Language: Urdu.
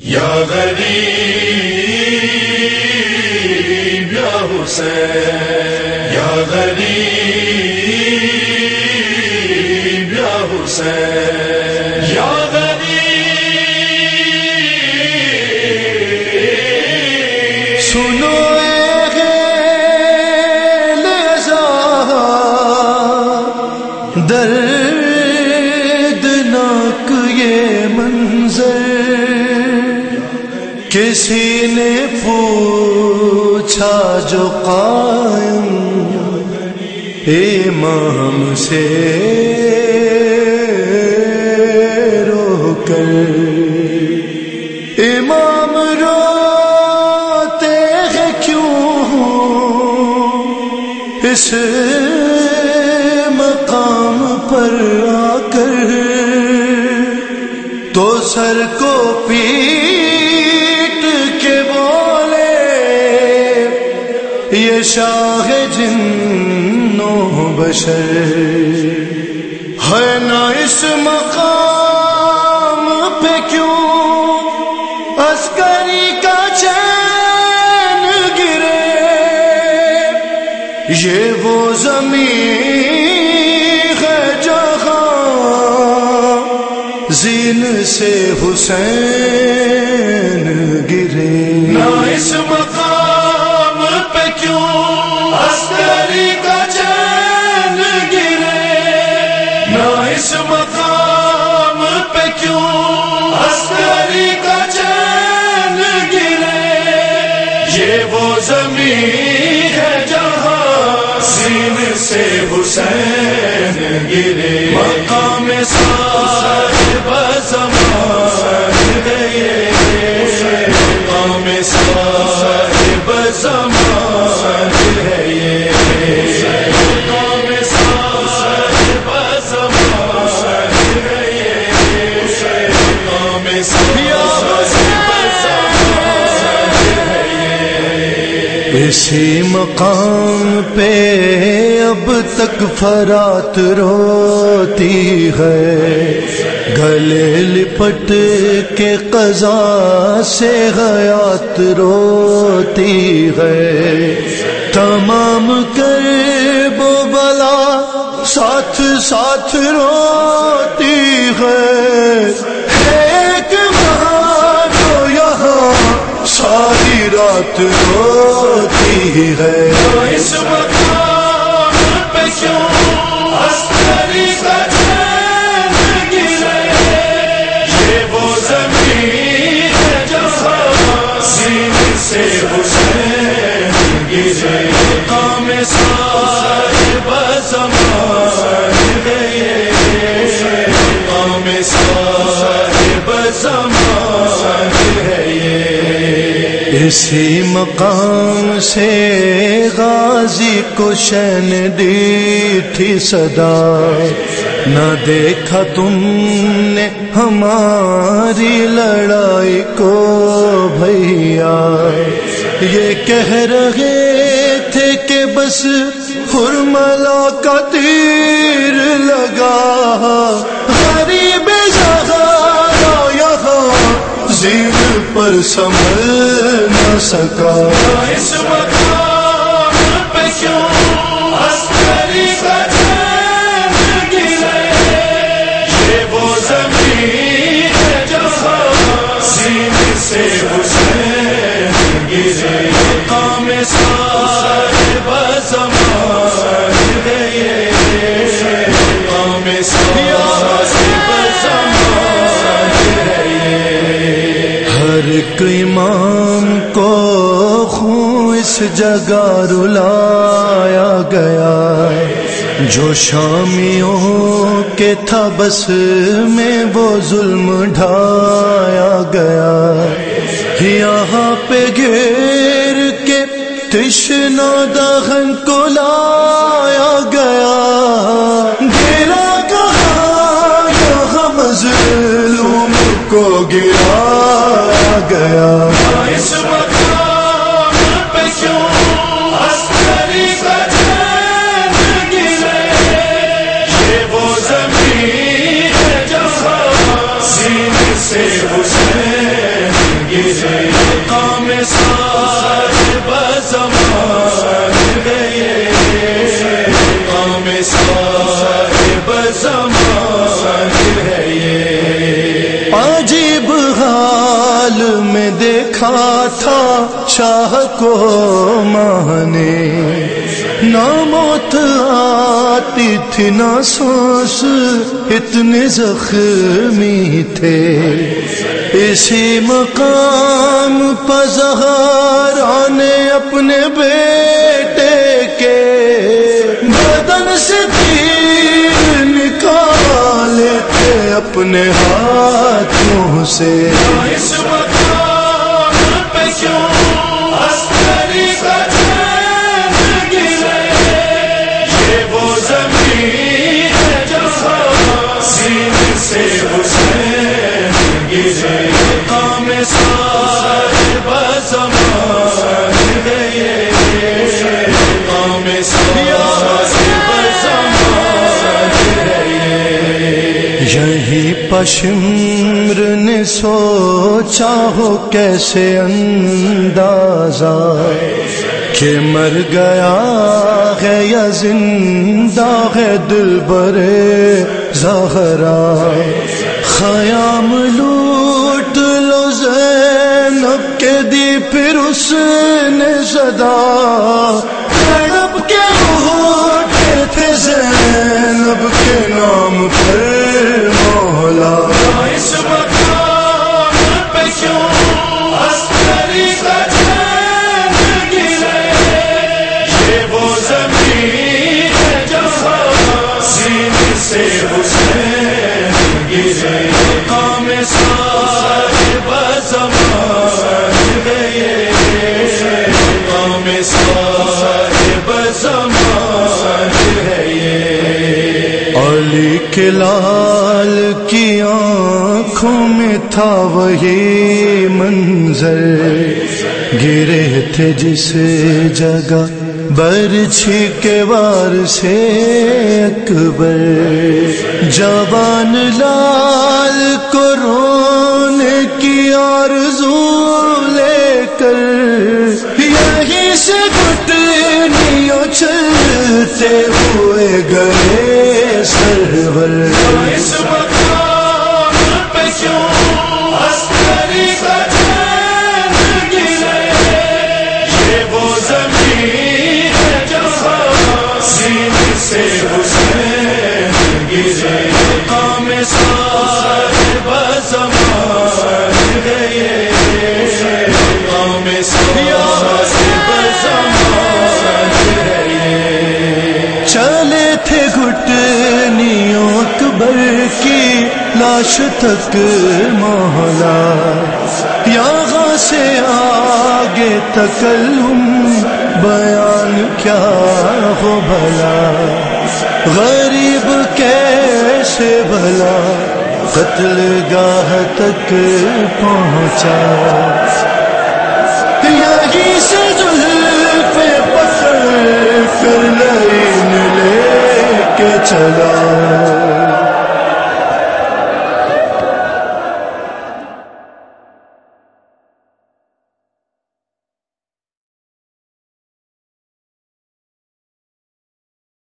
یا غریب یا حسین، یا غریب یا حسین، یا غریب سنو دردناک یہ منظر، کسی نے پوچھا جو قائم امام سے رو کر، امام روتے ہیں کیوں اس مقام پر آ کر، تو سر کو پیٹ کے بولے یہ شاہ جنوں بشر ہے نا، اس مقام پہ کیوں عسکری کا چین گرے، یہ وہ زمین زین سے حسین گرے، نہ اس مقام پہ کیوں عسکری کا چین گرے، نہ اس مقام پہ کیوں عسکری کا چین گرے، یہ وہ زمین ہے جہاں زین سے حسین گرے، مقام صاحب زمان ہے یہ، مقام صاحب زمان ہے یہ، مقام صاحب زمان ہے یہ، مقام صاحب زمان ہے یہ۔ اسی مقام پہ اب تک فرات روتی ہے، گلے لپٹ کے قضا سے حیات روتی ہے، تمام کرب و بلا ساتھ ساتھ روتی ہے، ایک وہاں تو یہاں ساری رات روتی ہے، اس مقام پہ کیوں عسکری کا چین گرے، یہ وہ زمین ہے جہاں زین سے حسین گرے، مقام صاحب زمان ہے یہ، مقام صاحب زمان ہے یہ۔ اسی مقام سے غازی کو شین دی تھی صدا، نہ دیکھا تم نے ہماری لڑائی کو بھیا، یہ کہہ رہے تھے کہ بس حرملا کا تیر لگا، غریب زین پر سنبھل نہ سکا، اس مقام پہ کیوں عسکری کا چین گرے، یہ وہ زمین ہے جہاں زین سے حسین گرے، مقام صاحب زمان ہے یہ، مقام صاحب زمان ہے یہ۔ ہر ایک امام کو خون اس جگہ رلایا گیا، جو شامیوں کے تھا بس میں وہ ظلم ڈھایا گیا، یہاں پہ گھیر کے تشنا دہن کو لایا گیا، گرا کہاں یہاں مظلوم کو گرایا گیا، اس مقام پہ کیوں عسکری کا چین گرے، یہ وہ زمین ہے جہاں زین سے حسین مقام صاحب زمان ہے، مقام صاحب زمان ہے۔ عجیب حال میں دیکھا تھا شاہ کو ماں نے، نہ موت آتی تھی نہ سانس، اتنے زخمی تھے۔ اسی مقام پر زہرا نے اپنے بیٹے کے بدن سے تیر نکالے تھے اپنے ہاتھوں سے۔ اس مقام پہ کیوں عسکری کا چین گرے، یہ وہ زمین ہے جہاں سینے سے حسین گرے۔ مقام صاحب زمان ہے، مقام صاحب زمان ہے۔ یہی پشمر نے سوچا ہو کیسے اندازہ کہ مر گیا ہے یا زندہ ہے دلبر زہرا۔ خیام لوٹ لو زینب کے دی پھر اس نے صدا، زینب کے اٹھے تھے زینب کے نام پر مولا۔ اس مقام پہ کیوں عسکری کا چین گرے، یہ وہ زمین ہے جہاں سینے سے حسین گرے۔ مقام صاحب زمان ہے، مقام صاحب زمان ہے۔ علی کے لال کی آنکھوں میں تھا وہی منظر، گرے تھے جس جگہ برچھی کے وار سے اکبر۔ جوان لال کو رونے کی آرزو لے کر یہیں سے گھٹنیوں چلتے ہوئے گئے سرور۔ اس مقام پہ کیوں عسکری کا چین گرے، یہ وہ زمین ہے جہاں سینے سے حسین گرے۔ مقام صاحب زمان ہے، مقام صاحب زمان ہے۔ چلے تھے گھٹنیوں اکبر کی لاش تک مولا، یہاں سے آگے تکلم بیان کیا ہو بھلا۔ غریب کیسے بھلا قتل گاہ تک پہنچا، یہیں سے زلف پکڑ کر لائن لے کے چلا۔